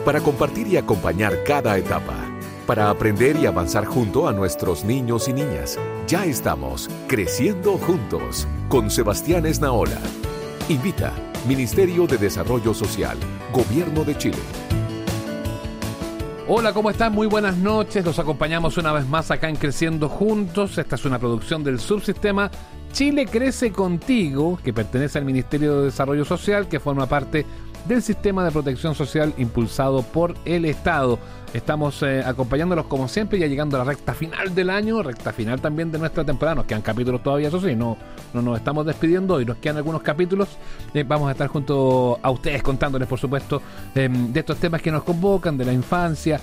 para compartir y acompañar cada etapa, para aprender y avanzar junto a nuestros niños y niñas. Ya estamos creciendo juntos con Sebastián Esnaola. Invita Ministerio de Desarrollo Social, Gobierno de Chile. Hola, ¿cómo están? Muy buenas noches. Los acompañamos una vez más acá en Creciendo Juntos. Esta es una producción del subsistema Chile Crece Contigo, que pertenece al Ministerio de Desarrollo Social, que forma parte del sistema de protección social impulsado por el Estado. Estamos acompañándolos como siempre, ya llegando a la recta final del año, recta final también de nuestra temporada. Nos quedan capítulos todavía, eso sí, no nos estamos despidiendo hoy, nos quedan algunos capítulos. Vamos a estar junto a ustedes contándoles, por supuesto, de estos temas que nos convocan, de la infancia,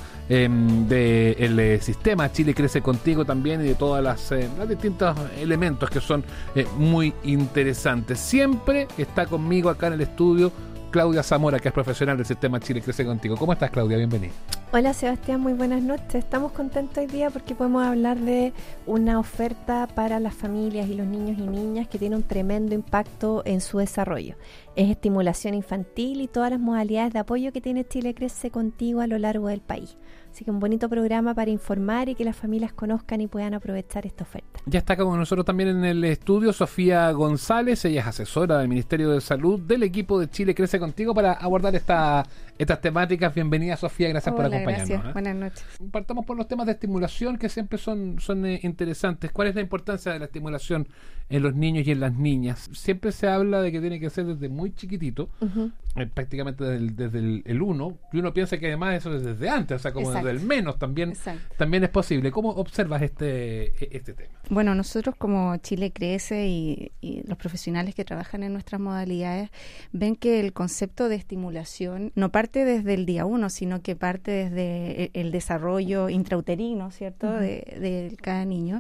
del sistema Chile Crece Contigo también, y de todas las distintos elementos que son muy interesantes. Siempre está conmigo acá en el estudio Claudia Zamora, que es profesional del sistema Chile Crece Contigo. ¿Cómo estás, Claudia? Bienvenida. Hola, Sebastián, muy buenas noches. Estamos contentos hoy día porque podemos hablar de una oferta para las familias y los niños y niñas que tiene un tremendo impacto en su desarrollo. Es estimulación infantil y todas las modalidades de apoyo que tiene Chile Crece Contigo a lo largo del país. Así que un bonito programa para informar y que las familias conozcan y puedan aprovechar esta oferta. Ya está con nosotros también en el estudio Sofía González. Ella es asesora del Ministerio de Salud del equipo de Chile Crece Contigo para abordar estas temáticas. Bienvenida, Sofía, gracias por acompañarnos. Gracias. Buenas noches. Partamos por los temas de estimulación, que siempre son interesantes. ¿Cuál es la importancia de la estimulación en los niños y en las niñas? Siempre se habla de que tiene que ser desde muy chiquitito, prácticamente desde el 1, y uno piensa que además eso es desde antes, o sea, como Exacto. desde el menos también es posible. ¿Cómo observas este tema? Bueno, nosotros como Chile Crece y los profesionales que trabajan en nuestras modalidades ven que el concepto de estimulación no parte desde el día 1, sino que parte desde el desarrollo intrauterino, ¿cierto?, de cada niño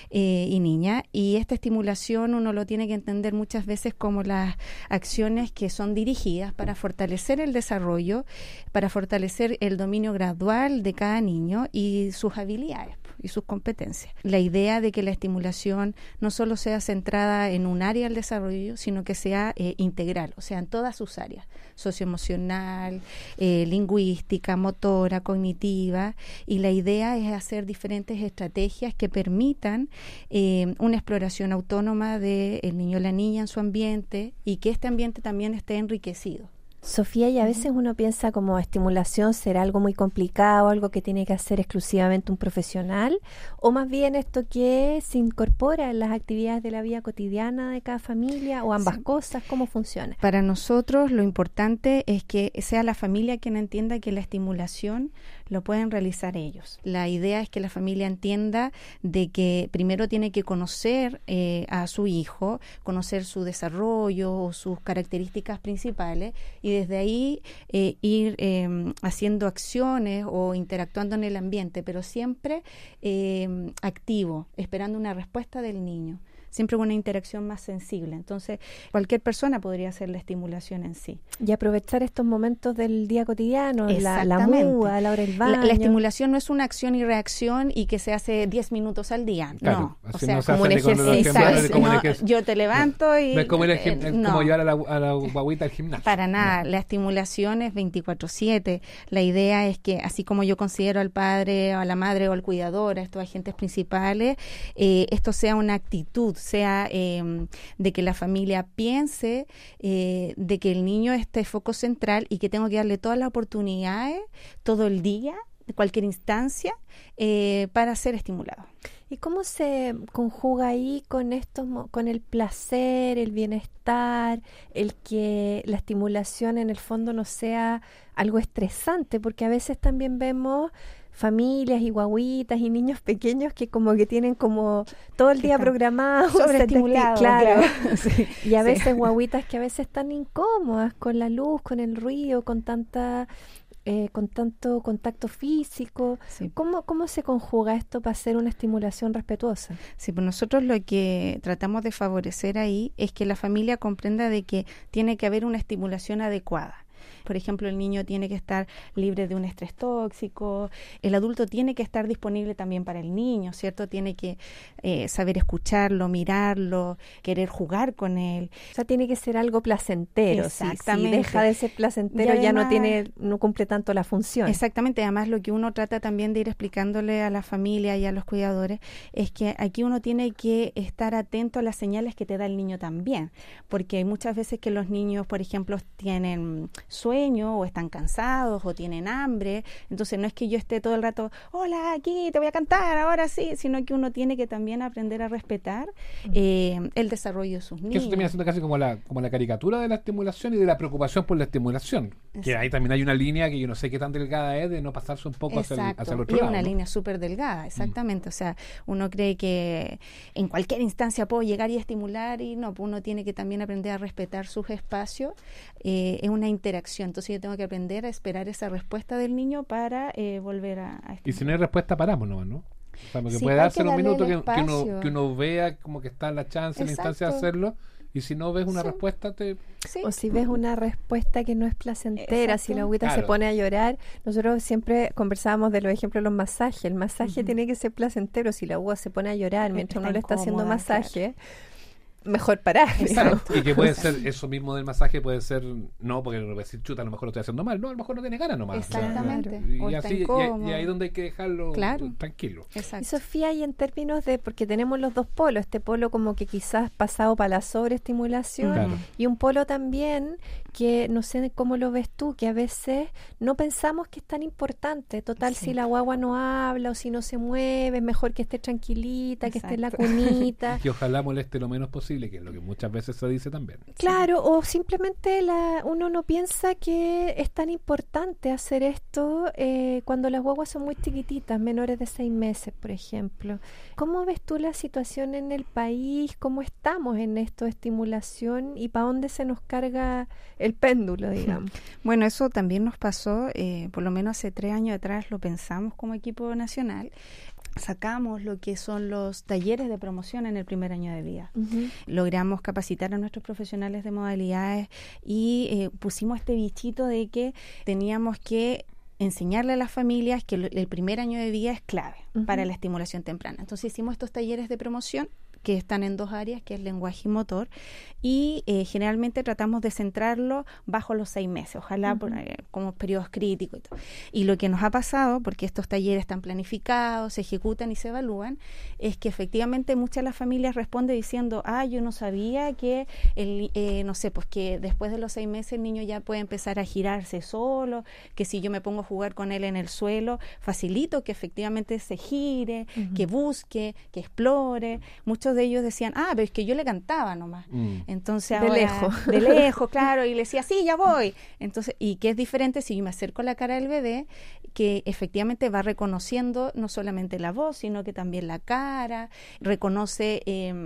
y niña. Y esta estimulación uno lo tiene que entender muchas veces como las acciones que son dirigidas para fortalecer el desarrollo, para fortalecer el dominio gradual de cada niño y sus habilidades y sus competencias. La idea de que la estimulación no solo sea centrada en un área del desarrollo, sino que sea integral, o sea, en todas sus áreas, socioemocional, lingüística, motora, cognitiva, y la idea es hacer diferentes estrategias que permitan una exploración autónoma del niño o la niña en su ambiente y que este ambiente también esté enriquecido. Sofía, y a veces uno piensa como estimulación será algo muy complicado, algo que tiene que hacer exclusivamente un profesional, o más bien esto que se incorpora en las actividades de la vida cotidiana de cada familia, o ambas cosas. ¿Cómo funciona? Para nosotros lo importante es que sea la familia quien entienda que la estimulación lo pueden realizar ellos. La idea es que la familia entienda de que primero tiene que conocer a su hijo, conocer su desarrollo o sus características principales, y desde ahí ir haciendo acciones o interactuando en el ambiente, pero siempre activo, esperando una respuesta del niño. Siempre una interacción más sensible. Entonces, cualquier persona podría hacer la estimulación en sí. Y aprovechar estos momentos del día cotidiano, la muda, la hora del baño. La estimulación no es una acción y reacción y que se hace 10 minutos al día. Claro, no, o sea, no como un ejercicio. Yo te levanto y... No es como llevar a la guaguita al gimnasio. Para nada. La estimulación es 24/7. La idea es que, así como yo considero al padre, o a la madre o al cuidador, a estos agentes principales, esto sea una actitud, sea de que la familia piense de que el niño esté foco central y que tengo que darle todas las oportunidades, todo el día, de cualquier instancia, para ser estimulado. ¿Y cómo se conjuga ahí con con el placer, el bienestar, el que la estimulación en el fondo no sea algo estresante? Porque a veces también vemos familias y guaguitas y niños pequeños que como que tienen como todo el día programado, sobreestimulados, claro. Sí, y a veces guaguitas que a veces están incómodas con la luz, con el ruido, con tanto contacto físico. Sí. ¿Cómo se conjuga esto para hacer una estimulación respetuosa? Sí, pues nosotros lo que tratamos de favorecer ahí es que la familia comprenda de que tiene que haber una estimulación adecuada. Por ejemplo, el niño tiene que estar libre de un estrés tóxico, el adulto tiene que estar disponible también para el niño, ¿cierto? Tiene que saber escucharlo, mirarlo, querer jugar con él. O sea, tiene que ser algo placentero. Exactamente. Si deja de ser placentero, además, no cumple tanto la función. Exactamente. Además, lo que uno trata también de ir explicándole a la familia y a los cuidadores es que aquí uno tiene que estar atento a las señales que te da el niño también, porque hay muchas veces que los niños, por ejemplo, tienen sueño o están cansados o tienen hambre, entonces no es que yo esté todo el rato, hola, aquí te voy a cantar, ahora sí, sino que uno tiene que también aprender a respetar el desarrollo de sus niños. Que eso termina siendo casi como la caricatura de la estimulación y de la preocupación por la estimulación. Que ahí también hay una línea que yo no sé qué tan delgada es de no pasarse un poco hacia el otro y lado. Una ¿no? línea súper delgada, exactamente. O sea, uno cree que en cualquier instancia puedo llegar y estimular y no, pues uno tiene que también aprender a respetar sus espacios. Es una interacción, entonces yo tengo que aprender a esperar esa respuesta del niño para volver a estimular. Y si no hay respuesta, paramos nomás, ¿no? O sea, porque Sí, puede hay darse que un darle minuto el que uno vea como que está la chance, la instancia de hacerlo, y si no ves una respuesta, Sí. O si ves una respuesta que no es placentera, Exacto. si la agüita se pone a llorar. Nosotros siempre conversábamos de los ejemplos de los masajes. El masaje tiene que ser placentero. Si la agua se pone a llorar mientras uno le está haciendo masaje, mejor parar. Exacto. Y que puede ser eso mismo del masaje, puede ser, no, porque no va a decir, chuta, a lo mejor lo estoy haciendo mal, no, a lo mejor no tiene ganas nomás. Exactamente. O sea, y O está así, incómodo. y ahí donde hay que dejarlo tranquilo. Exacto. Y Sofía, y en términos de, porque tenemos los dos polos, este polo como que quizás pasado para la sobreestimulación, Claro. y un polo también que no sé cómo lo ves tú, que a veces no pensamos que es tan importante. Total, Sí. si la guagua no habla o si no se mueve, es mejor que esté tranquilita, que esté en la Exacto. cunita. Y que ojalá moleste lo menos posible, que es lo que muchas veces se dice también. Claro, o simplemente uno no piensa que es tan importante hacer esto cuando las guaguas son muy chiquititas, menores de 6 meses, por ejemplo. ¿Cómo ves tú la situación en el país? ¿Cómo estamos en esto de estimulación? ¿Y para dónde se nos carga el péndulo, digamos? Bueno, eso también nos pasó, por lo menos hace 3 años atrás lo pensamos como equipo nacional. Sacamos lo que son los talleres de promoción en el primer año de vida. Uh-huh. Logramos capacitar a nuestros profesionales de modalidades y pusimos este bichito de que teníamos que enseñarle a las familias que el primer año de vida es clave para la estimulación temprana. Entonces hicimos estos talleres de promoción que están en 2 áreas, que es lenguaje y motor, y generalmente tratamos de centrarlo bajo los 6 meses, ojalá como periodos críticos y todo. Y lo que nos ha pasado, porque estos talleres están planificados, se ejecutan y se evalúan, es que efectivamente muchas de las familias responden diciendo, yo no sabía que, no sé, pues que después de los 6 meses el niño ya puede empezar a girarse solo, que si yo me pongo a jugar con él en el suelo, facilito que efectivamente se gire, que busque, que explore. Muchos de ellos decían, pero es que yo le cantaba nomás. Entonces de ahora, de lejos, claro, y le decía, sí, ya voy. Entonces, y que es diferente si yo me acerco a la cara del bebé, que efectivamente va reconociendo no solamente la voz, sino que también la cara, reconoce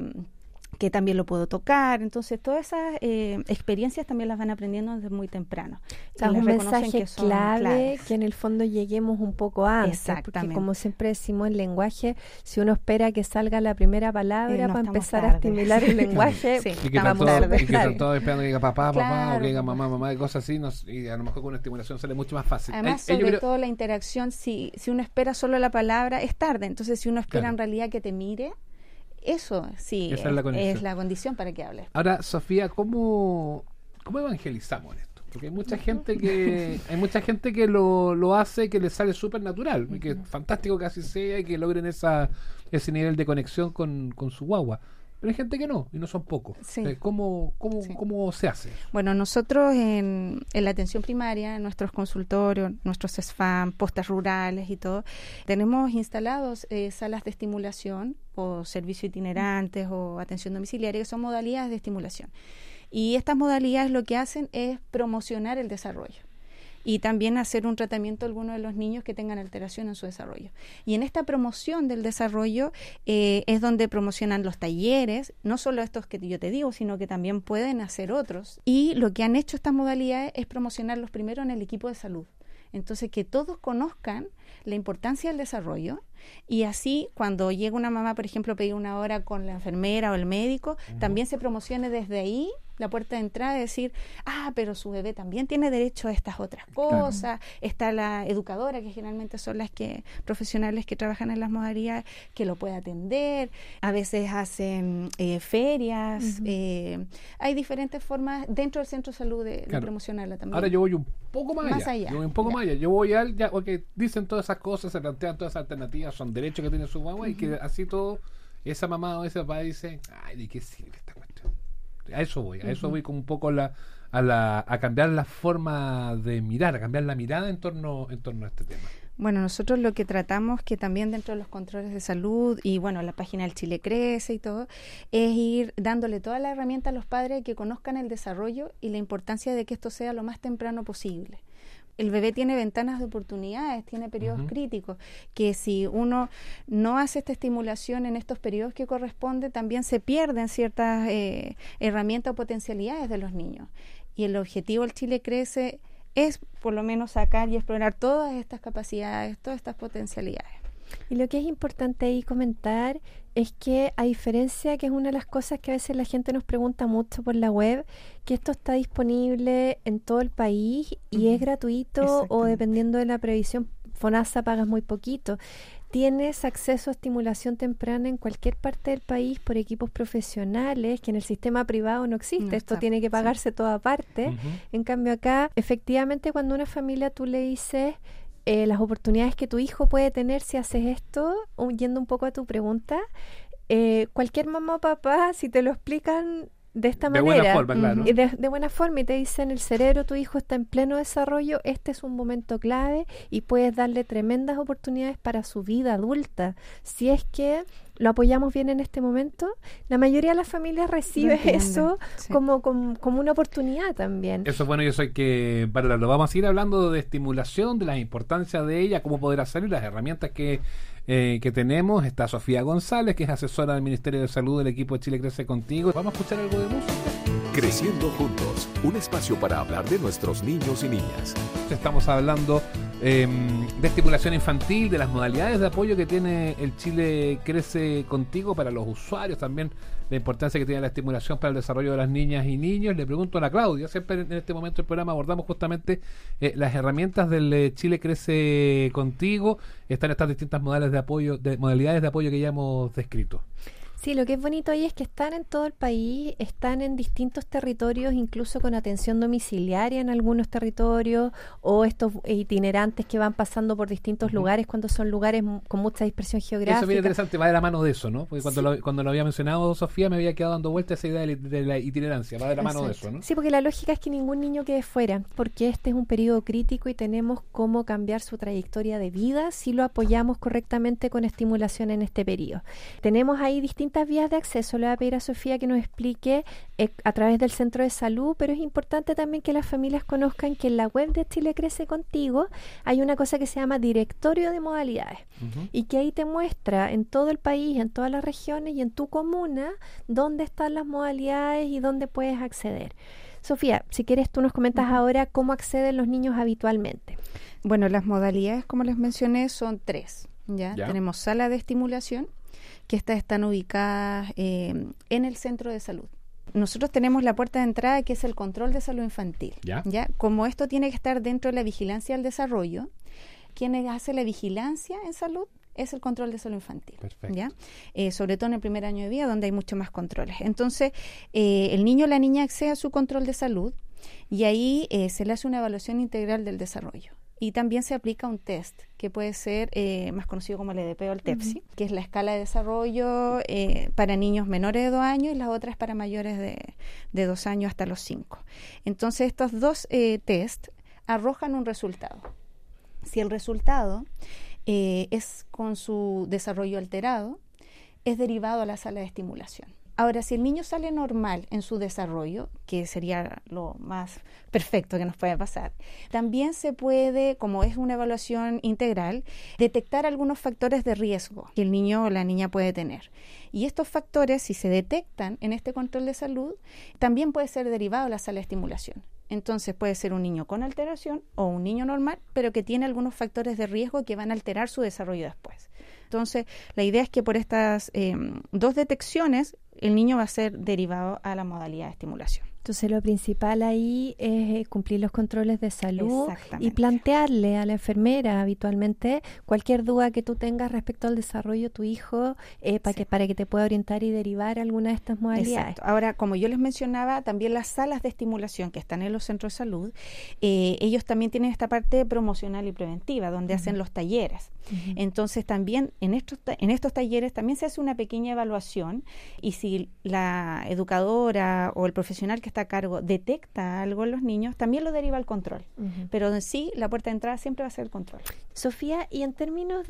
que también lo puedo tocar. Entonces, todas esas experiencias también las van aprendiendo desde muy temprano. O sea, Y un reconocen mensaje que son clave, claves. que en el fondo lleguemos un poco antes. Porque como siempre decimos en lenguaje, si uno espera que salga la primera palabra para empezar a estimular el lenguaje, y que están todos esperando que diga papá, papá, o que diga mamá, mamá, y cosas así, y a lo mejor con una estimulación sale mucho más fácil. Además, sobre todo la interacción, si uno espera solo la palabra, es tarde. Entonces, si uno espera en realidad que te mire, eso sí es la condición para que hables. Ahora, Sofía, ¿cómo evangelizamos en esto? Porque hay mucha gente que lo hace, que le sale súper natural, y que es fantástico que así sea y que logren ese nivel de conexión con su guagua. Pero hay gente que no, y no son pocos. Sí. ¿Cómo se hace? Bueno, nosotros en la atención primaria, en nuestros consultorios, nuestros SFAM, postas rurales y todo, tenemos instalados salas de estimulación o servicios itinerantes o atención domiciliaria, que son modalidades de estimulación. Y estas modalidades lo que hacen es promocionar el desarrollo y también hacer un tratamiento a algunos de los niños que tengan alteración en su desarrollo. Y en esta promoción del desarrollo es donde promocionan los talleres, no solo estos que yo te digo, sino que también pueden hacer otros. Y lo que han hecho estas modalidades es promocionarlos primero en el equipo de salud. Entonces, que todos conozcan la importancia del desarrollo Y así, cuando llega una mamá, por ejemplo, a pedir una hora con la enfermera o el médico, también se promocione desde ahí la puerta de entrada, de decir, pero su bebé también tiene derecho a estas otras cosas. Está la educadora, que generalmente son las profesionales que trabajan en las modalidades, que lo puede atender. A veces hacen ferias. Hay diferentes formas dentro del centro de salud de promocionarla también. Ahora yo voy un poco más allá. Yo voy un poco más allá. Yo voy porque dicen todas esas cosas, se plantean todas esas alternativas, son derechos que tiene su mamá, y que así todo, esa mamá o ese papá dice, ¿de qué sirve esta cuestión? A eso voy como un poco a cambiar la forma de mirar, a cambiar la mirada en torno a este tema. Bueno, nosotros lo que tratamos, que también dentro de los controles de salud y la página del Chile Crece y todo, es ir dándole toda la herramienta a los padres que conozcan el desarrollo y la importancia de que esto sea lo más temprano posible. El bebé tiene ventanas de oportunidades, tiene periodos críticos, que si uno no hace esta estimulación en estos periodos que corresponde, también se pierden ciertas herramientas o potencialidades de los niños. Y el objetivo del Chile Crece es por lo menos sacar y explorar todas estas capacidades, todas estas potencialidades. Y lo que es importante ahí comentar es que, a diferencia, que es una de las cosas que a veces la gente nos pregunta mucho por la web, que esto está disponible en todo el país y es gratuito, o dependiendo de la previsión FONASA pagas muy poquito. Tienes acceso a estimulación temprana en cualquier parte del país por equipos profesionales, que en el sistema privado no existe. Esto tiene que pagarse toda parte. En cambio acá, efectivamente, cuando una familia tú le dices las oportunidades que tu hijo puede tener si haces esto, yendo un poco a tu pregunta, cualquier mamá o papá, si te lo explican de esta manera, buena forma, claro. de buena forma, y te dicen, el cerebro, tu hijo está en pleno desarrollo, este es un momento clave y puedes darle tremendas oportunidades para su vida adulta. Si es que lo apoyamos bien en este momento, la mayoría de las familias recibe eso como una oportunidad también. Eso es bueno, y eso hay que valorarlo. Vamos a seguir hablando de estimulación, de la importancia de ella, cómo poder hacerlo y las herramientas que tenemos. Está Sofía González, que es asesora del Ministerio de Salud del equipo de Chile Crece Contigo. Vamos a escuchar algo de música. Creciendo Juntos, un espacio para hablar de nuestros niños y niñas. Estamos hablando de estimulación infantil, de las modalidades de apoyo que tiene el Chile Crece Contigo para los usuarios, también la importancia que tiene la estimulación para el desarrollo de las niñas y niños. Le pregunto a la Claudia, siempre en este momento del programa abordamos justamente las herramientas del Chile Crece Contigo. Están estas distintas modalidades de apoyo que ya hemos descrito. Sí, lo que es bonito ahí es que están en todo el país, están en distintos territorios, incluso con atención domiciliaria en algunos territorios, o estos itinerantes que van pasando por distintos lugares cuando son lugares con mucha dispersión geográfica. Eso es bien interesante, va de la mano de eso, ¿no? Porque cuando lo había mencionado Sofía, me había quedado dando vuelta esa idea de la itinerancia, va de la mano de eso, ¿no? Sí, porque la lógica es que ningún niño quede fuera, porque este es un periodo crítico y tenemos cómo cambiar su trayectoria de vida si lo apoyamos correctamente con estimulación en este periodo. Tenemos ahí distintas vías de acceso. Le voy a pedir a Sofía que nos explique a través del centro de salud, pero es importante también que las familias conozcan que en la web de Chile Crece Contigo hay una cosa que se llama directorio de modalidades, y que ahí te muestra en todo el país, en todas las regiones y en tu comuna dónde están las modalidades y dónde puedes acceder. Sofía, si quieres tú nos comentas ahora cómo acceden los niños habitualmente. Bueno, las modalidades, como les mencioné, son 3. ¿Ya? Tenemos sala de estimulación, que están ubicadas en el centro de salud. Nosotros tenemos la puerta de entrada, que es el control de salud infantil. ¿Ya? Como esto tiene que estar dentro de la vigilancia del desarrollo, quien hace la vigilancia en salud es el control de salud infantil. Perfecto. ¿Ya? Sobre todo en el primer año de vida, donde hay mucho más controles. Entonces, el niño o la niña accede a su control de salud y ahí se le hace una evaluación integral del desarrollo. Y también se aplica un test que puede ser más conocido como el EDP o el TEPSI, que es la escala de desarrollo para niños menores de 2 años, y la otra es para mayores de 2 años hasta los 5. Entonces, estos dos test arrojan un resultado. Si el resultado es con su desarrollo alterado, es derivado a la sala de estimulación. Ahora, si el niño sale normal en su desarrollo, que sería lo más perfecto que nos puede pasar, también se puede, como es una evaluación integral, detectar algunos factores de riesgo que el niño o la niña puede tener. Y estos factores, si se detectan en este control de salud, también puede ser derivado a la sala de estimulación. Entonces puede ser un niño con alteración o un niño normal, pero que tiene algunos factores de riesgo que van a alterar su desarrollo después. Entonces, la idea es que por estas 2 detecciones, el niño va a ser derivado a la modalidad de estimulación. Entonces lo principal ahí es cumplir los controles de salud Exactamente. y plantearle a la enfermera habitualmente cualquier duda que tú tengas respecto al desarrollo de tu hijo para que te pueda orientar y derivar alguna de estas modalidades. Exacto. Ahora, como yo les mencionaba, también las salas de estimulación que están en los centros de salud, ellos también tienen esta parte promocional y preventiva, donde hacen los talleres. Entonces también en estos talleres también se hace una pequeña evaluación, y si la educadora o el profesional que está a cargo detecta algo en los niños, también lo deriva al control. Pero en sí, la puerta de entrada siempre va a ser el control. Sofía, y en términos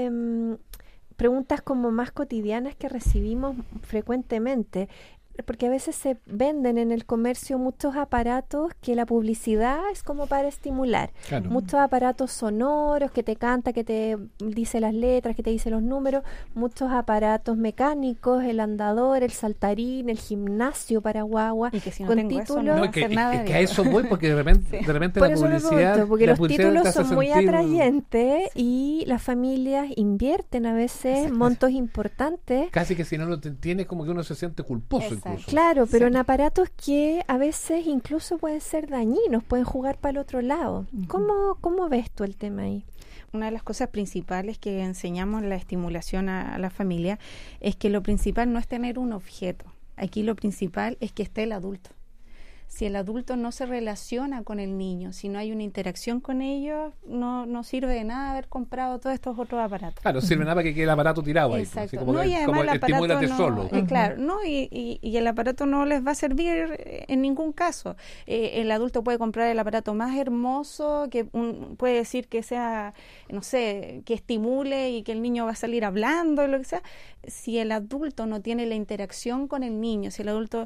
de preguntas como más cotidianas que recibimos frecuentemente, porque a veces se venden en el comercio muchos aparatos que la publicidad es como para estimular. Claro. Muchos aparatos sonoros que te canta, que te dice las letras, que te dice los números, muchos aparatos mecánicos, el andador, el saltarín, el gimnasio para guagua, Y que si no con tengo eso, títulos... no No, va a hacer nada. que a eso voy, porque de repente Por la eso lo publicidad... pregunto, porque la los publicidad títulos te hace son muy sentir- atrayentes y las familias invierten a veces montos importantes. Casi que si no lo tienes, como que uno se siente culposo. Exacto. Incluso. Claro, pero Sí. en aparatos que a veces incluso pueden ser dañinos, pueden jugar para el otro lado. ¿Cómo ves tú el tema ahí? Una de las cosas principales que enseñamos en la estimulación a la familia es que lo principal no es tener un objeto. Aquí lo principal es que esté el adulto. Si el adulto no se relaciona con el niño, si no hay una interacción con ellos, no sirve de nada haber comprado todos estos otros aparatos. Claro, sirve nada para que quede el aparato tirado ahí. Exacto. Así como, No, y además como el aparato estimúlate no, solo. claro, no, y el aparato no les va a servir en ningún caso. El adulto puede comprar el aparato más hermoso, que puede decir que sea, no sé, que estimule y que el niño va a salir hablando, lo que sea. Si el adulto no tiene la interacción con el niño, si el adulto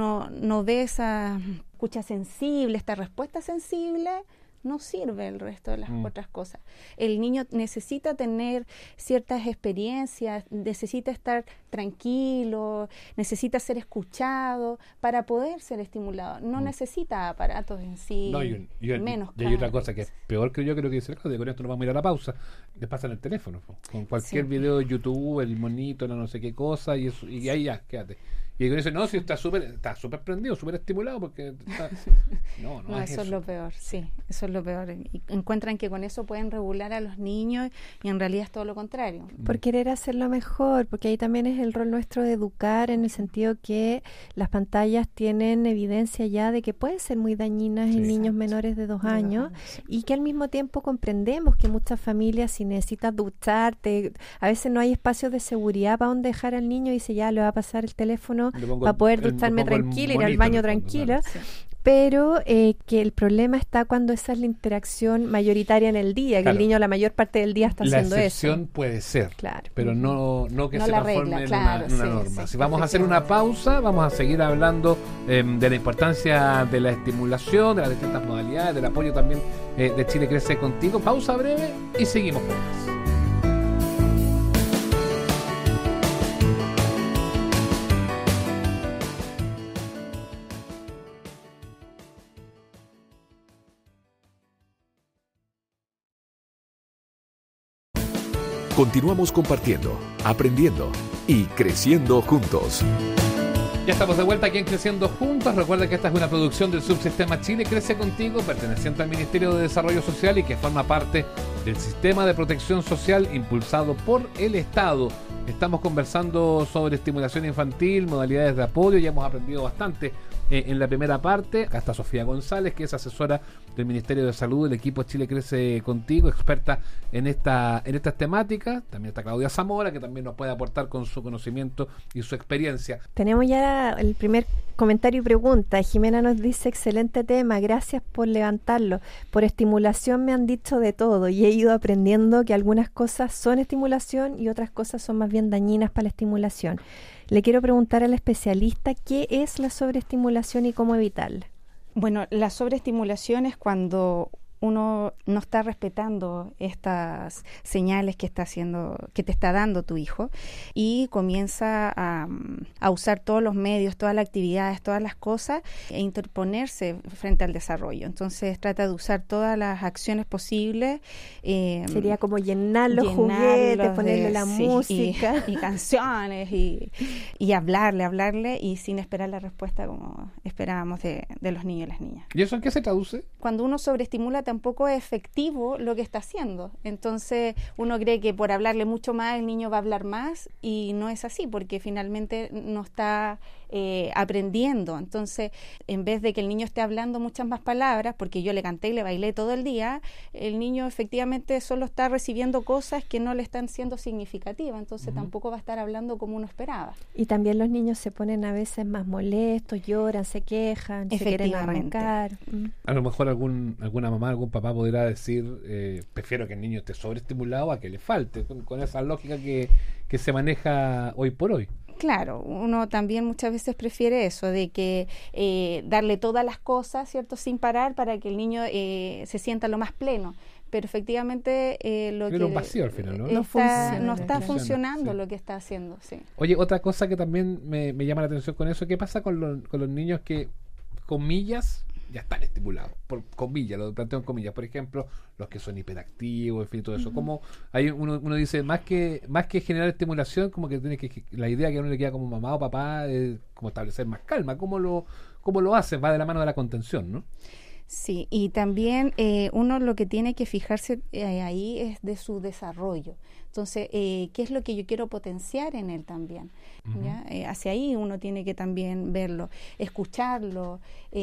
no ve esa escucha sensible, esta respuesta sensible, no sirve el resto de las otras cosas. El niño necesita tener ciertas experiencias, necesita estar tranquilo, necesita ser escuchado para poder ser estimulado. No necesita aparatos en sí, No, menos y hay otra caros. cosa que es peor que yo creo que dice Claudia, con esto nos vamos a ir a la pausa, le pasan el teléfono, con cualquier Sí. video de YouTube, el monito, no sé qué cosa, y eso, y ahí ya, quédate. Y con eso, no, si está súper prendido, súper estimulado, porque está... No, No, eso es lo peor, sí, eso es lo peor. Y encuentran que con eso pueden regular a los niños y en realidad es todo lo contrario. Por querer hacerlo mejor, porque ahí también es el rol nuestro de educar, en el sentido que las pantallas tienen evidencia ya de que pueden ser muy dañinas en niños menores de 2 años, y que al mismo tiempo comprendemos que muchas familias, si necesitas ducharte, a veces no hay espacios de seguridad para donde dejar al niño, y dice ya le va a pasar el teléfono para poder ducharme tranquila, ir al baño tranquila. Claro. Pero que el problema está cuando esa es la interacción mayoritaria en el día, que Claro. el niño la mayor parte del día está La haciendo excepción eso. puede ser, Claro. pero no que No se la transforme regla, en claro, una sí, norma. sí, Si vamos a hacer una pausa, vamos a seguir hablando de la importancia de la estimulación, de las distintas modalidades, del apoyo también de Chile Crece Contigo. Pausa breve y seguimos con más. Continuamos compartiendo, aprendiendo y creciendo juntos. Ya estamos de vuelta aquí en Creciendo Juntos. Recuerda que esta es una producción del Subsistema Chile Crece Contigo, perteneciente al Ministerio de Desarrollo Social y que forma parte del sistema de protección social impulsado por el Estado. Estamos conversando sobre estimulación infantil, modalidades de apoyo, ya hemos aprendido bastante en la primera parte. Acá está Sofía González, que es asesora del Ministerio de Salud del equipo Chile Crece Contigo, experta en estas temáticas. También está Claudia Zamora, que también nos puede aportar con su conocimiento y su experiencia. Tenemos ya el primer comentario y pregunta. Jimena nos dice, excelente tema, gracias por levantarlo. Por estimulación me han dicho de todo y he ido aprendiendo que algunas cosas son estimulación y otras cosas son más bien dañinas para la estimulación. Le quiero preguntar al especialista qué es la sobreestimulación y cómo evitarla. Bueno, la sobreestimulación es cuando uno no está respetando estas señales que te está dando tu hijo, y comienza a usar todos los medios, todas las actividades, todas las cosas, e interponerse frente al desarrollo. Entonces trata de usar todas las acciones posibles. Sería como llenar los juguetes, ponerle la música. Y canciones, y hablarle, y sin esperar la respuesta como esperábamos de los niños y las niñas. ¿Y eso en qué se traduce? Cuando uno sobreestimula, tampoco es efectivo lo que está haciendo. Entonces uno cree que por hablarle mucho más el niño va a hablar más, y no es así, porque finalmente no está aprendiendo. Entonces, en vez de que el niño esté hablando muchas más palabras, porque yo le canté y le bailé todo el día, el niño efectivamente solo está recibiendo cosas que no le están siendo significativas, entonces tampoco va a estar hablando como uno esperaba. Y también los niños se ponen a veces más molestos, lloran, se quejan, se quieren arrancar. A lo mejor alguna mamá, algún papá podrá decir, prefiero que el niño esté sobreestimulado a que le falte, con esa lógica que se maneja hoy por hoy. Claro, uno también muchas veces prefiere eso, de que darle todas las cosas, ¿cierto?, sin parar, para que el niño se sienta lo más pleno. Pero efectivamente Era un vacío al final, ¿no? No está funcionando, sí, lo que está haciendo, sí. Oye, otra cosa que también me llama la atención con eso, ¿qué pasa con los niños que, comillas, ya están estimulados? Por comillas, lo planteo en comillas. Por ejemplo, los que son hiperactivos, en fin, todo eso. Como hay uno dice, más que generar estimulación, como que tiene la idea que a uno le queda como mamá o papá es como establecer más calma. ¿Cómo lo hacen? Va de la mano de la contención, ¿no? Sí, y también uno lo que tiene que fijarse ahí es de su desarrollo. Entonces, ¿qué es lo que yo quiero potenciar en él también? ¿Ya? Hacia ahí uno tiene que también verlo, escucharlo,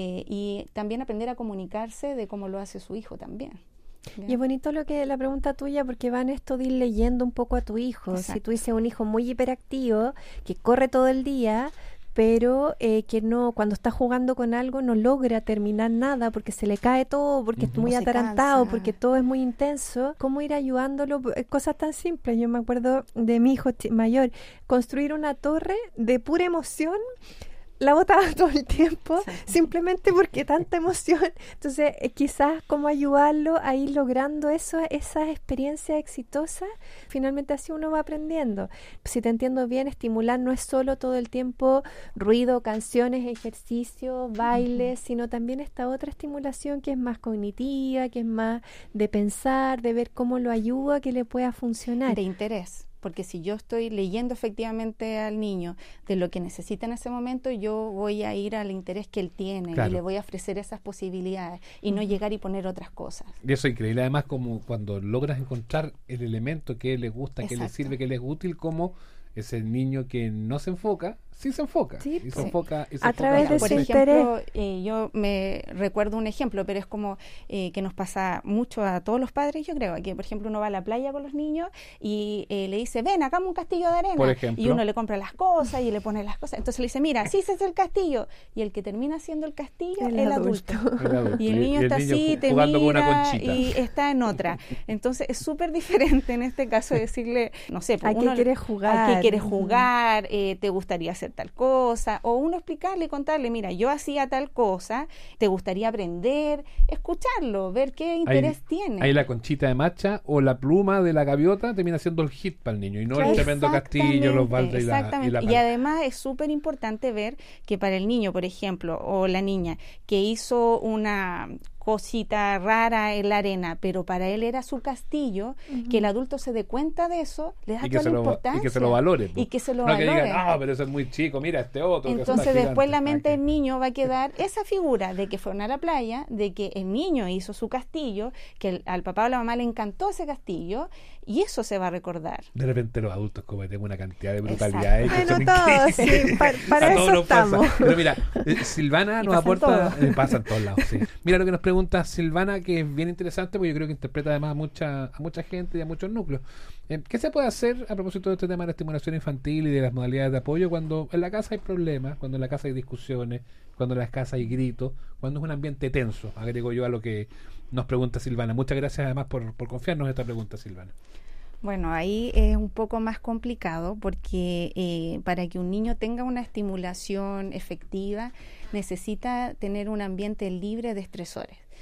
y también aprender a comunicarse de cómo lo hace su hijo también. ¿Ya? Y es bonito la pregunta tuya, porque va en esto de ir leyendo un poco a tu hijo. Exacto. Si tú dices un hijo muy hiperactivo, que corre todo el día, pero que no, cuando está jugando con algo no logra terminar nada porque se le cae todo, porque es muy atarantado, porque todo es muy intenso. ¿Cómo ir ayudándolo? Cosas tan simples. Yo me acuerdo de mi hijo mayor, construir una torre de pura emoción. La botaba todo el tiempo, sí, simplemente porque tanta emoción. Entonces, quizás cómo ayudarlo a ir logrando esas experiencias exitosas. Finalmente así uno va aprendiendo. Si te entiendo bien, estimular no es solo todo el tiempo ruido, canciones, ejercicio, baile, sino también esta otra estimulación que es más cognitiva, que es más de pensar, de ver cómo lo ayuda, que le pueda funcionar. De interés. Porque si yo estoy leyendo efectivamente al niño de lo que necesita en ese momento, yo voy a ir al interés que él tiene, claro, y le voy a ofrecer esas posibilidades y no llegar y poner otras cosas. Y eso es increíble, además, como cuando logras encontrar el elemento que le gusta, exacto, que le sirve, que le es útil, como es el niño que no se enfoca, sí se enfoca. Sí, y se enfoca a través de por su ejemplo, yo me recuerdo un ejemplo, pero es como que nos pasa mucho a todos los padres, yo creo, que por ejemplo uno va a la playa con los niños y le dice, ven, hagamos un castillo de arena. Por ejemplo. Y uno le compra las cosas y le pone las cosas. Entonces le dice, mira, sí, ese es el castillo. Y el que termina haciendo el castillo es el adulto. Y el niño está así, te mira y está en otra. Entonces es súper diferente en este caso decirle, no sé, ¿a qué quieres jugar? ¿Quieres jugar? ¿Te gustaría hacer tal cosa? O uno explicarle y contarle, mira, yo hacía tal cosa, ¿te gustaría aprender? Escucharlo, ver qué interés tiene. Ahí la conchita de macha o la pluma de la gaviota termina siendo el hit para el niño y no el tremendo castillo, los baldes y la y además es súper importante ver que para el niño, por ejemplo, o la niña que hizo una cosita rara en la arena, pero para él era su castillo, que el adulto se dé cuenta de eso, le da toda la importancia. Y que se lo valore. Y que se lo valore. No que digan, no, pero eso es muy chico, mira este otro. Entonces después la mente del niño va a quedar esa figura de que fueron a la playa, de que el niño hizo su castillo, que al papá o la mamá le encantó ese castillo, y eso se va a recordar. De repente los adultos cometen una cantidad de brutalidades. Bueno, todos, sí, para eso estamos. Pero mira, Silvana nos aporta, pasa en todos lados, sí. Mira lo que nos pregunta Silvana, que es bien interesante, porque yo creo que interpreta además a mucha gente y a muchos núcleos. ¿Qué se puede hacer a propósito de este tema de la estimulación infantil y de las modalidades de apoyo cuando en la casa hay problemas, cuando en la casa hay discusiones, cuando en la casa hay gritos, cuando es un ambiente tenso? Agrego yo a lo que nos pregunta Silvana. Muchas gracias además por confiarnos en esta pregunta, Silvana. Bueno, ahí es un poco más complicado porque para que un niño tenga una estimulación efectiva necesita tener un ambiente libre de estresores.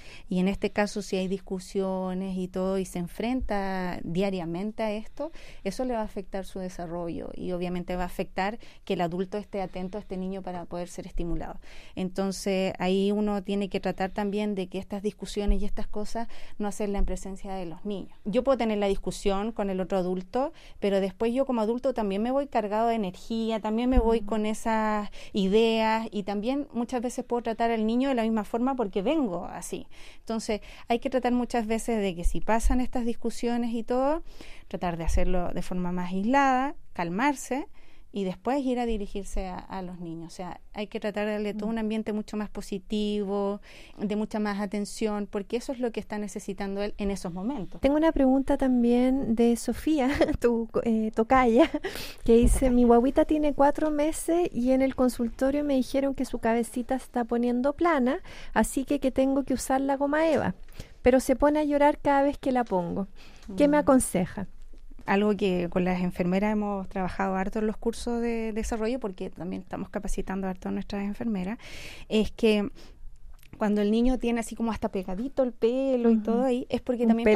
Y en este caso, si hay discusiones y todo, y se enfrenta diariamente a esto, eso le va a afectar su desarrollo y obviamente va a afectar que el adulto esté atento a este niño para poder ser estimulado. Entonces, ahí uno tiene que tratar también de que estas discusiones y estas cosas no hacerlas en presencia de los niños. Yo puedo tener la discusión con el otro adulto, pero después yo como adulto también me voy cargado de energía, también me voy con esas ideas y también muchas veces puedo tratar al niño de la misma forma porque vengo así. Entonces, hay que tratar muchas veces de que si pasan estas discusiones y todo, tratar de hacerlo de forma más aislada, calmarse y después ir a dirigirse a los niños. O sea, hay que tratar de darle todo un ambiente mucho más positivo, de mucha más atención, porque eso es lo que está necesitando él en esos momentos. Tengo una pregunta también de Sofía, tu tocaya, que dice, mi guaguita tiene 4 meses y en el consultorio me dijeron que su cabecita se está poniendo plana, así que tengo que usar la goma Eva, pero se pone a llorar cada vez que la pongo. ¿Qué me aconseja? Algo que con las enfermeras hemos trabajado harto en los cursos de desarrollo, porque también estamos capacitando harto a nuestras enfermeras, es que cuando el niño tiene así como hasta pegadito el pelo y todo ahí, es porque también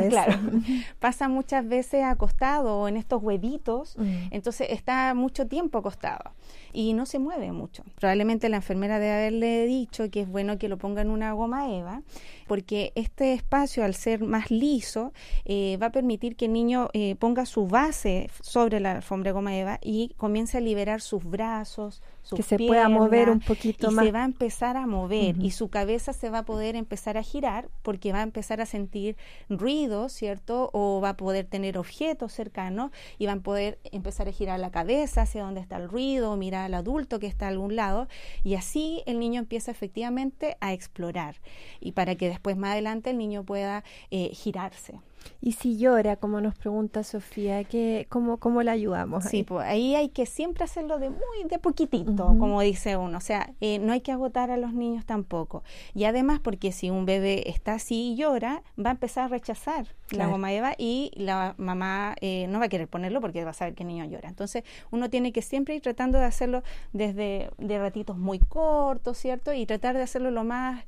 pasa muchas veces acostado o en estos huevitos, entonces está mucho tiempo acostado y no se mueve mucho. Probablemente la enfermera debe haberle dicho que es bueno que lo ponga en una goma Eva, porque este espacio, al ser más liso, va a permitir que el niño ponga su base sobre la alfombra de goma Eva y comience a liberar sus brazos, sus que se piernas, pueda mover un poquito más. Y se va a empezar a mover y su cabeza se va a poder empezar a girar porque va a empezar a sentir ruido, ¿cierto? O va a poder tener objetos cercanos y van a poder empezar a girar la cabeza hacia donde está el ruido, mirar al adulto que está a algún lado y así el niño empieza efectivamente a explorar y para que después más adelante el niño pueda girarse. Y si llora, como nos pregunta Sofía, ¿cómo la ayudamos? Sí, pues ahí hay que siempre hacerlo de poquitito, como dice uno. O sea, no hay que agotar a los niños tampoco. Y además, porque si un bebé está así y llora, va a empezar a rechazar la goma Eva y la mamá no va a querer ponerlo porque va a saber que el niño llora. Entonces, uno tiene que siempre ir tratando de hacerlo desde de ratitos muy cortos, ¿cierto? Y tratar de hacerlo lo más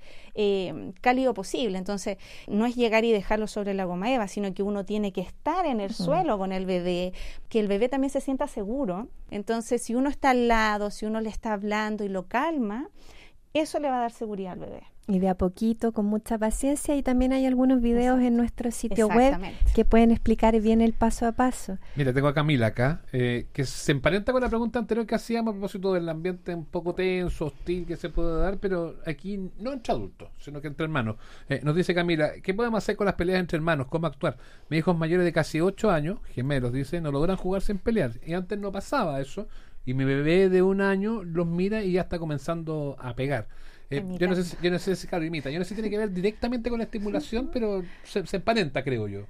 cálido posible. Entonces, no es llegar y dejarlo sobre la goma Eva, sino que uno tiene que estar en el suelo con el bebé, que el bebé también se sienta seguro. Entonces, si uno está al lado, si uno le está hablando y lo calma, eso le va a dar seguridad al bebé. Y de a poquito, con mucha paciencia, y también hay algunos videos en nuestro sitio web que pueden explicar bien el paso a paso. Mira, tengo a Camila acá, que se emparenta con la pregunta anterior que hacíamos a propósito del ambiente un poco tenso, hostil que se puede dar, pero aquí no entre adultos, sino que entre hermanos. Nos dice Camila, ¿qué podemos hacer con las peleas entre hermanos? ¿Cómo actuar? Mis hijos mayores de casi 8 años, gemelos, dice, no logran jugar sin pelear. Y antes no pasaba eso, y mi bebé de 1 año los mira y ya está comenzando a pegar. Yo no sé si claro, imita. Yo no sé si tiene que ver directamente con la estimulación, pero se emparenta, creo yo.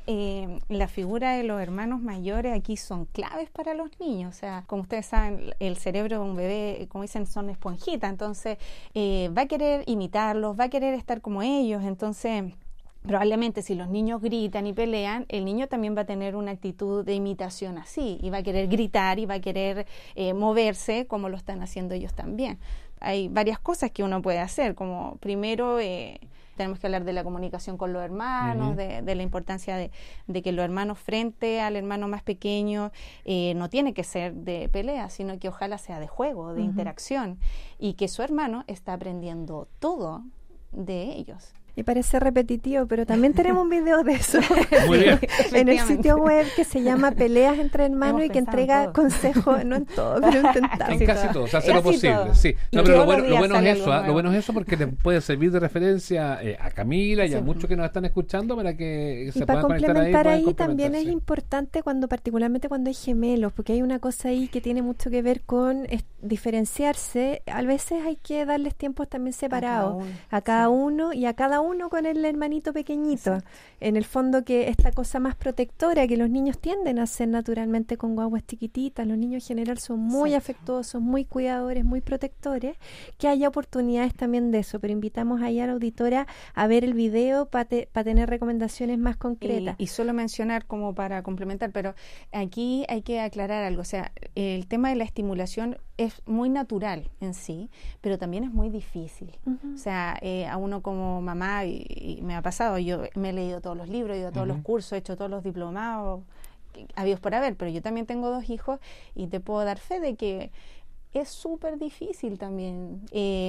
La figura de los hermanos mayores aquí son claves para los niños. O sea, como ustedes saben, el cerebro de un bebé, como dicen, son esponjitas. Entonces, va a querer imitarlos, va a querer estar como ellos. Entonces, probablemente si los niños gritan y pelean, el niño también va a tener una actitud de imitación así. Y va a querer gritar y va a querer moverse como lo están haciendo ellos también. Hay varias cosas que uno puede hacer, como primero tenemos que hablar de la comunicación con los hermanos, de la importancia de que los hermanos frente al hermano más pequeño no tiene que ser de pelea, sino que ojalá sea de juego, de interacción, y que su hermano está aprendiendo todo de ellos. Y parece repetitivo, pero también tenemos un video de eso Muy bien. en el sitio web que se llama Peleas entre Hermanos y que entrega consejos, no en todo, pero intentamos. En casi todo, se hace lo posible. Sí. No, pero lo bueno es eso porque te puede servir de referencia a Camila y a muchos que nos están escuchando para que se puedan conectar ahí. Y para complementar ahí también es importante particularmente cuando hay gemelos, porque hay una cosa ahí que tiene mucho que ver con diferenciarse. A veces hay que darles tiempos también separados a cada uno y a cada uno con el hermanito pequeñito. Exacto. En el fondo que esta cosa más protectora que los niños tienden a hacer naturalmente con guaguas chiquititas, los niños en general son muy afectuosos, muy cuidadores, muy protectores, que haya oportunidades también de eso, pero invitamos ahí a la auditora a ver el video para tener recomendaciones más concretas. Y solo mencionar como para complementar, pero aquí hay que aclarar algo, o sea, el tema de la estimulación es es muy natural en sí, pero también es muy difícil. O sea, a uno como mamá, y me ha pasado, yo me he leído todos los libros, he ido a todos los cursos, he hecho todos los diplomados, habidos por haber, pero yo también tengo 2 hijos y te puedo dar fe de que es súper difícil también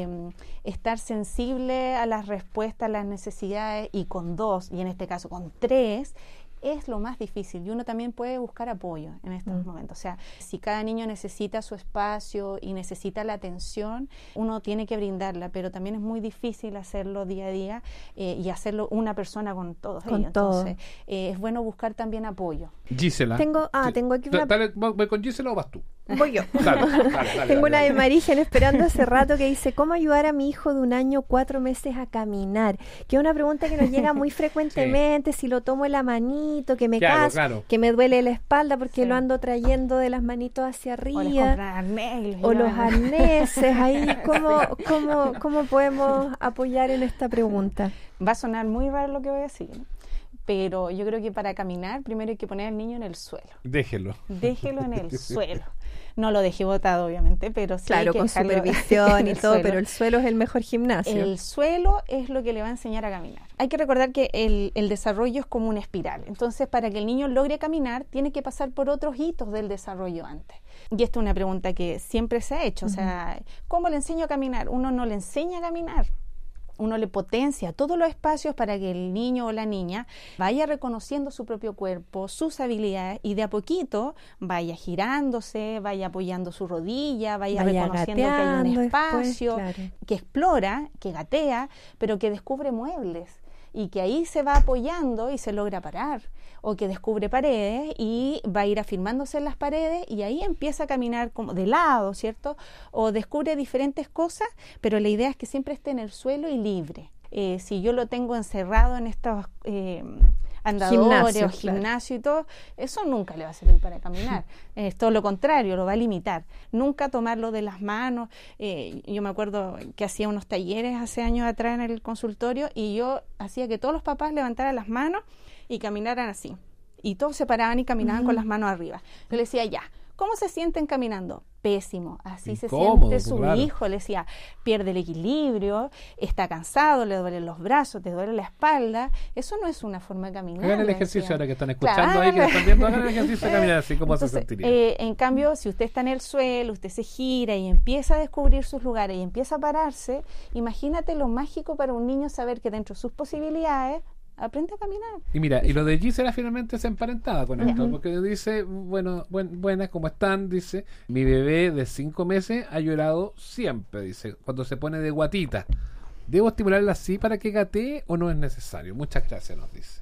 estar sensible a las respuestas, a las necesidades, y con 2, y en este caso con 3, es lo más difícil, y uno también puede buscar apoyo en estos momentos. O sea, si cada niño necesita su espacio y necesita la atención, uno tiene que brindarla, pero también es muy difícil hacerlo día a día y hacerlo una persona con todos ellos. Entonces, es bueno buscar también apoyo. Gisela. Tengo aquí una... ¿Voy con Gisela o vas tú? Voy yo. Dale, Tengo una de Marigen esperando hace rato que dice: ¿cómo ayudar a mi hijo de 1 año 4 meses a caminar? Que es una pregunta que nos llega muy frecuentemente. Si lo tomo en la manito, que me caso, que me duele la espalda porque lo ando trayendo de las manitos hacia arriba, o los arneses. Ahí, ¿cómo podemos apoyar en esta pregunta? Va a sonar muy raro lo que voy a decir, ¿no? Pero yo creo que para caminar primero hay que poner al niño en el suelo. Déjelo en el suelo. No lo deje botado, obviamente, pero sí hay que con supervisión y todo, pero el suelo es el mejor gimnasio. El suelo es lo que le va a enseñar a caminar. Hay que recordar que el desarrollo es como una espiral. Entonces, para que el niño logre caminar, tiene que pasar por otros hitos del desarrollo antes. Y esta es una pregunta que siempre se ha hecho. O sea, ¿cómo le enseño a caminar? Uno no le enseña a caminar. Uno le potencia todos los espacios para que el niño o la niña vaya reconociendo su propio cuerpo, sus habilidades, y de a poquito vaya girándose, vaya apoyando su rodilla, vaya reconociendo que hay un espacio, que explora, que gatea, pero que descubre muebles, y que ahí se va apoyando y se logra parar, o que descubre paredes y va a ir afirmándose en las paredes, y ahí empieza a caminar como de lado, ¿cierto? O descubre diferentes cosas, pero la idea es que siempre esté en el suelo y libre. Si yo lo tengo encerrado en estos andadores o gimnasio y todo, eso nunca le va a servir para caminar. Es todo lo contrario, lo va a limitar. Nunca tomarlo de las manos. Yo me acuerdo que hacía unos talleres hace años atrás en el consultorio, y yo hacía que todos los papás levantaran las manos y caminaran así. Y todos se paraban y caminaban con las manos arriba. Yo le decía, ya, ¿cómo se sienten caminando? Pésimo, así se siente su hijo. Le decía, pierde el equilibrio, está cansado, le duelen los brazos, te duele la espalda. Eso no es una forma de caminar. Hagan el ejercicio ahora que están escuchando ahí, que están viendo, hagan el ejercicio de caminar así, ¿cómo se sentiría? En cambio, si usted está en el suelo, usted se gira y empieza a descubrir sus lugares y empieza a pararse, imagínate lo mágico para un niño saber que dentro de sus posibilidades aprende a caminar. Y mira, y lo de Gisela finalmente es emparentada con esto, porque dice, buenas, ¿cómo están? Dice, mi bebé de 5 meses ha llorado siempre, dice, cuando se pone de guatita. ¿Debo estimularla así para que gatee o no es necesario? Muchas gracias, nos dice.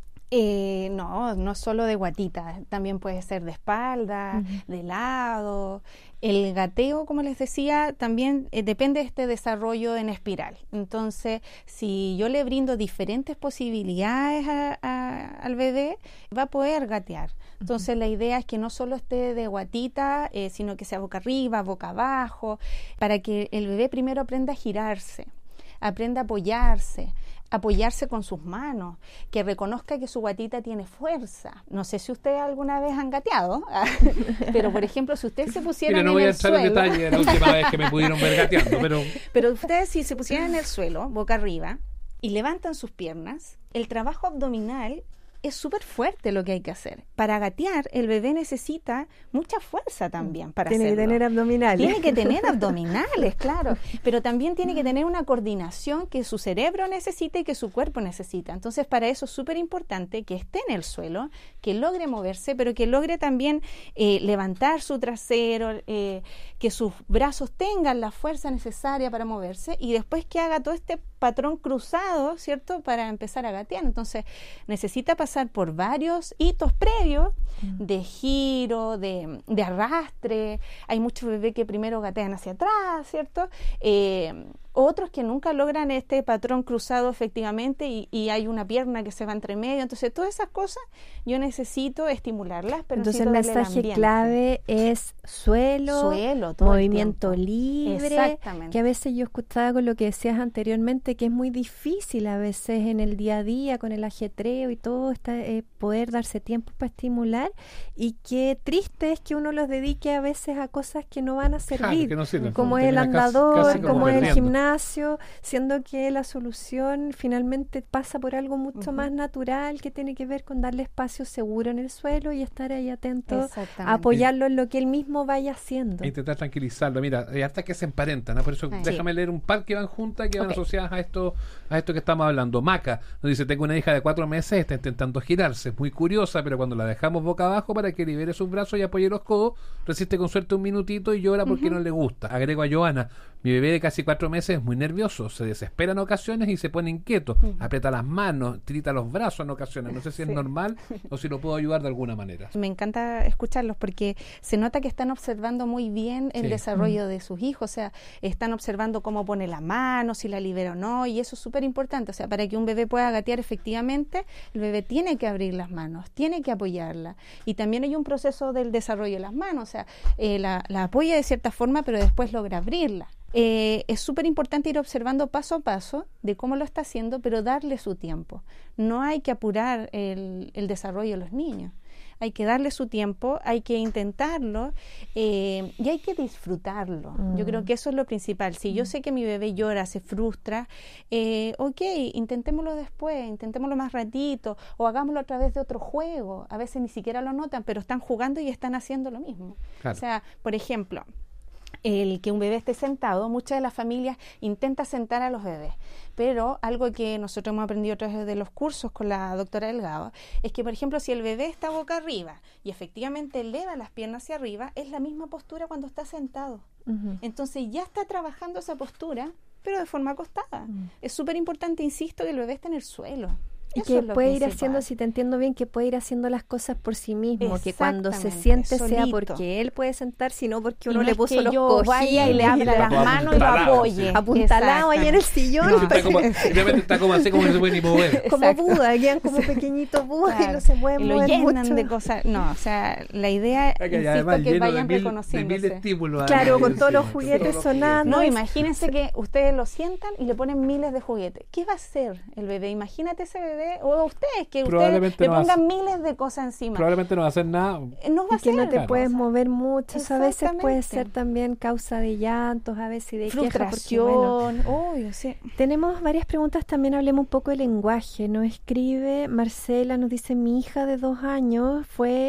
No solo de guatita, también puede ser de espalda, de lado. El gateo, como les decía, también depende de este desarrollo en espiral. Entonces, si yo le brindo diferentes posibilidades al bebé, va a poder gatear. Entonces, la idea es que no solo esté de guatita, sino que sea boca arriba, boca abajo, para que el bebé primero aprenda a girarse, aprenda a apoyarse con sus manos, que reconozca que su guatita tiene fuerza. No sé si ustedes alguna vez han gateado, pero por ejemplo, si ustedes se pusieran en el suelo... no voy a entrar en detalle, la última vez que me pudieron ver gateando, pero ustedes si se pusieran en el suelo, boca arriba, y levantan sus piernas, el trabajo abdominal es súper fuerte lo que hay que hacer. Para gatear, el bebé necesita mucha fuerza también para hacerlo. Tiene que tener abdominales. Tiene que tener abdominales, claro. Pero también tiene que tener una coordinación que su cerebro necesita y que su cuerpo necesita. Entonces, para eso es súper importante que esté en el suelo, que logre moverse, pero que logre también levantar su trasero, que sus brazos tengan la fuerza necesaria para moverse, y después que haga todo este patrón cruzado, ¿cierto?, para empezar a gatear. Entonces, necesita pasar por varios hitos previos de giro, de arrastre. Hay muchos bebés que primero gatean hacia atrás, ¿cierto? Otros que nunca logran este patrón cruzado efectivamente y hay una pierna que se va entre medio. Entonces, todas esas cosas yo necesito estimularlas, pero entonces el mensaje clave es suelo todo movimiento libre. Exactamente. Que a veces yo escuchaba con lo que decías anteriormente, de que es muy difícil a veces en el día a día con el ajetreo y todo poder darse tiempo para estimular, y qué triste es que uno los dedique a veces a cosas que no van a servir, que no sirven, como es el andador, casi como es el perdiendo. gimnasio, siendo que la solución finalmente pasa por algo mucho más natural, que tiene que ver con darle espacio seguro en el suelo y estar ahí atento a apoyarlo en lo que él mismo vaya haciendo. Intentar tranquilizarlo. Mira, hay hartas que se emparentan, ¿no? Por eso déjame leer un par que van juntas, que van asociadas a esto que estamos hablando. Maca nos dice: tengo una hija de 4 meses, está intentando girarse, es muy curiosa, pero cuando la dejamos boca abajo para que libere sus brazos y apoye los codos, resiste con suerte un minutito y llora porque no le gusta. Agrego a Joana: mi bebé de casi 4 meses es muy nervioso, se desespera en ocasiones y se pone inquieto, aprieta las manos, tirita los brazos en ocasiones. No sé si es normal o si lo puedo ayudar de alguna manera. Me encanta escucharlos porque se nota que están observando muy bien el desarrollo de sus hijos, o sea, están observando cómo pone la mano, si la libera o no, y eso es súper importante. O sea, para que un bebé pueda gatear efectivamente, el bebé tiene que abrir las manos, tiene que apoyarla, y también hay un proceso del desarrollo de las manos, o sea, la apoya de cierta forma, pero después logra abrirla. Es súper importante ir observando paso a paso de cómo lo está haciendo, pero darle su tiempo. No hay que apurar el desarrollo de los niños. Hay que darle su tiempo, hay que intentarlo y hay que disfrutarlo. Yo creo que eso es lo principal. Si yo sé que mi bebé llora, se frustra, ok, intentémoslo después, intentémoslo más ratito, o hagámoslo a través de otro juego. A veces ni siquiera lo notan, pero están jugando y están haciendo lo mismo. Claro. O sea, por ejemplo, el que un bebé esté sentado, muchas de las familias intentan sentar a los bebés, pero algo que nosotros hemos aprendido a través de los cursos con la doctora Delgado es que, por ejemplo, si el bebé está boca arriba y efectivamente eleva las piernas hacia arriba, es la misma postura cuando está sentado. Entonces ya está trabajando esa postura, pero de forma acostada. Es súper importante, insisto, que el bebé esté en el suelo. Y que puede ir haciendo, si te entiendo bien, que puede ir haciendo las cosas por sí mismo, que cuando se siente solito, sea porque él puede sentar, sino porque uno le puso los cojines, vaya y le abra las manos y lo apoye. Apuntalado ahí en el sillón. No, está como así, como no se puede ni mover. Como Buda, quedan como pequeñitos Buda y no se pueden mover lo llenan mucho. De cosas. No, o sea, la idea, insisto, que vayan reconociéndose. Claro, con todos los juguetes sonando. No, imagínense que ustedes lo sientan y le ponen miles de juguetes. ¿Qué va a hacer el bebé? Imagínate ese bebé, o ustedes, que ustedes le pongan miles de cosas encima. Probablemente no va a hacer nada. No va a que hacer no te puedes mover mucho. A veces puede ser también causa de llantos, a veces de frustración. Queja, obvio, sí. Tenemos varias preguntas, también hablemos un poco del lenguaje. Nos escribe Marcela, nos dice: mi hija de 2 años,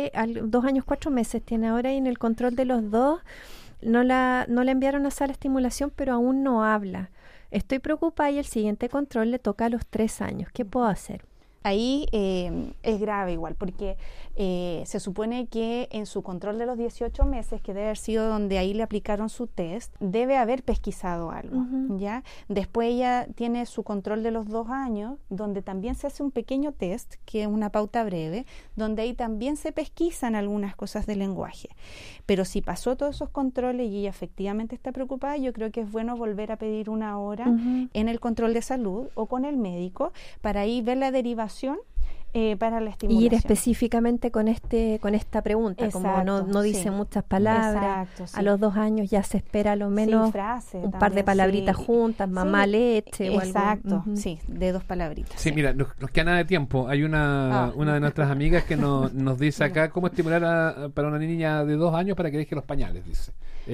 2 años 4 meses tiene ahora, y en el control de los 2 no la enviaron a sala de estimulación, pero aún no habla. Estoy preocupada y el siguiente control le toca a los 3 años. ¿Qué puedo hacer? Ahí es grave igual, porque se supone que en su control de los 18 meses, que debe haber sido donde ahí le aplicaron su test, debe haber pesquisado algo, ¿ya? Después ella tiene su control de los 2 años, donde también se hace un pequeño test, que es una pauta breve, donde ahí también se pesquisan algunas cosas del lenguaje. Pero si pasó todos esos controles y ella efectivamente está preocupada, yo creo que es bueno volver a pedir una hora en el control de salud o con el médico para ahí ver la derivación para la estimulación. Y ir específicamente con esta pregunta. Exacto, como no dice muchas palabras. Exacto, sí. A los 2 años ya se espera a lo menos un par de palabritas juntas, mamá, leche o algo. Exacto, sí, de 2 palabritas. Sí, mira, nos queda nada de tiempo. Hay una de nuestras amigas que nos dice acá cómo estimular para una niña de 2 años para que deje los pañales, dice.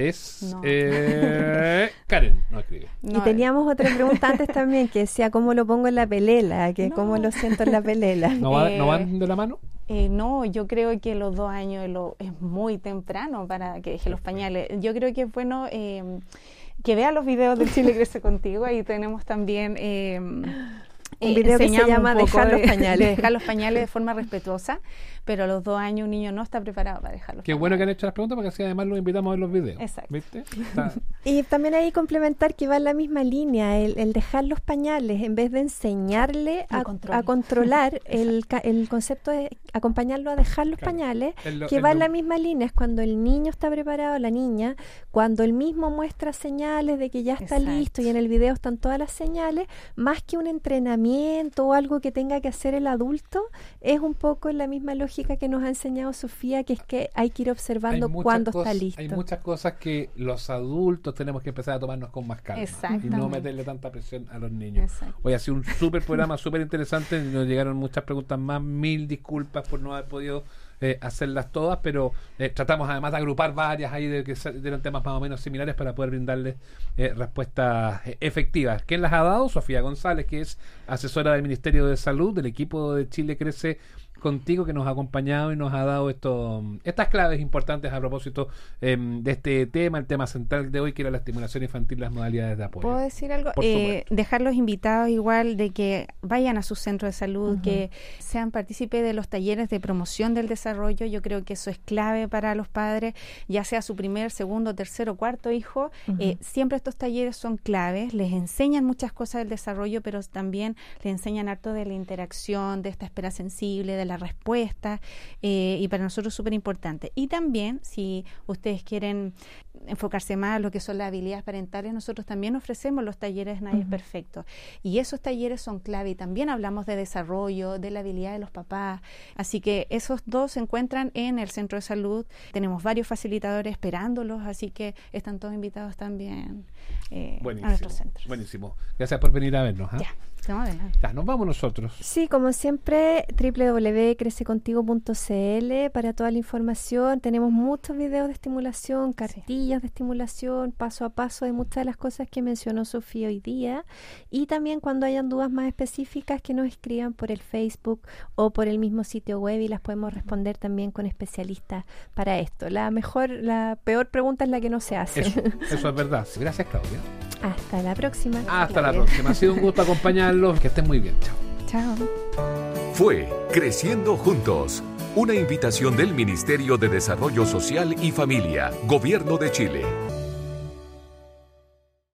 Karen nos escribe. Y teníamos otra pregunta antes también, que decía cómo lo pongo en la pelela, que cómo lo siento en la pelela. ¿No van de la mano? No, yo creo que los 2 años es muy temprano para que deje los pañales. Yo creo que es bueno que vea los videos de Chile Crece Contigo. Ahí tenemos también un video que se llama Dejar los pañales. Dejar los pañales de forma respetuosa, pero a los 2 años un niño no está preparado para dejar los pañales. Qué bueno que han hecho las preguntas, porque así además los invitamos a ver los videos. Exacto. ¿Viste? Y también ahí complementar que va en la misma línea, el dejar los pañales, en vez de enseñarle a controlar, el concepto de acompañarlo a dejar los pañales, va en la misma línea, es cuando el niño está preparado, la niña, cuando él mismo muestra señales de que ya está listo, y en el video están todas las señales, más que un entrenamiento tratamiento o algo que tenga que hacer el adulto, es un poco en la misma lógica que nos ha enseñado Sofía, que es que hay que ir observando cuándo está listo. Hay muchas cosas que los adultos tenemos que empezar a tomarnos con más calma y no meterle tanta presión a los niños. Hoy ha sido un súper programa, súper interesante, nos llegaron muchas preguntas más, 1000 disculpas por no haber podido hacerlas todas, pero tratamos además de agrupar varias ahí de que eran temas más o menos similares para poder brindarles respuestas efectivas. ¿Quién las ha dado? Sofía González, que es asesora del Ministerio de Salud, del equipo de Chile Crece Contigo, que nos ha acompañado y nos ha dado estas claves importantes a propósito de este tema, el tema central de hoy, que era la estimulación infantil y las modalidades de apoyo. ¿Puedo decir algo? Dejar los invitados igual de que vayan a su centro de salud, que sean partícipes de los talleres de promoción del desarrollo. Yo creo que eso es clave para los padres, ya sea su primer, segundo, tercero, cuarto hijo. Siempre estos talleres son claves, les enseñan muchas cosas del desarrollo, pero también les enseñan harto de la interacción, de esta espera sensible, de la respuesta, y para nosotros es súper importante. Y también, si ustedes quieren enfocarse más en lo que son las habilidades parentales, nosotros también ofrecemos los talleres Nadie es Perfecto. Y esos talleres son clave, y también hablamos de desarrollo, de la habilidad de los papás. Así que esos dos se encuentran en el centro de salud. Tenemos varios facilitadores esperándolos, así que están todos invitados también a nuestro centro. Buenísimo. Gracias por venir a vernos. Ya, nos vamos nosotros. Sí, como siempre, www.crececontigo.cl para toda la información. Tenemos muchos videos de estimulación, cartillas de estimulación, paso a paso de muchas de las cosas que mencionó Sofía hoy día. Y también cuando hayan dudas más específicas, que nos escriban por el Facebook o por el mismo sitio web, y las podemos responder también con especialistas para esto. La peor pregunta es la que no se hace. Eso es verdad. Gracias, Claudia. Hasta la próxima. Hasta la próxima. Ha sido un gusto acompañarlos. Que estén muy bien. Chao. Chao. Fue Creciendo Juntos, una invitación del Ministerio de Desarrollo Social y Familia, Gobierno de Chile.